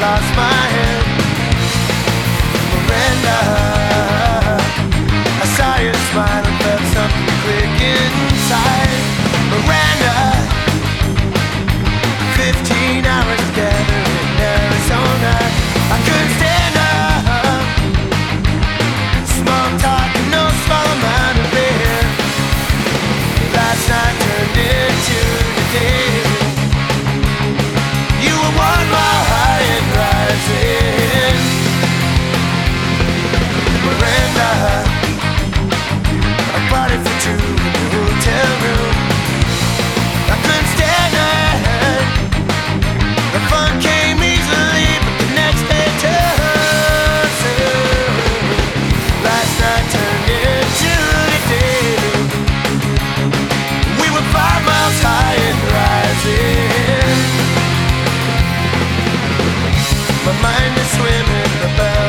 lost my head. Miranda, I saw you smile and felt something click inside. Miranda, 15 hours together in Arizona. I couldn't stand up. Small talk and no small amount of beer. Last night turned into the day. You were one mile high and rising. Miranda, a party for two in the hotel room. I couldn't stand it. The fun came easily, but the next day turned soon. Last night turned into the day. We were 5 miles high and rising. My mind is swimming, the bell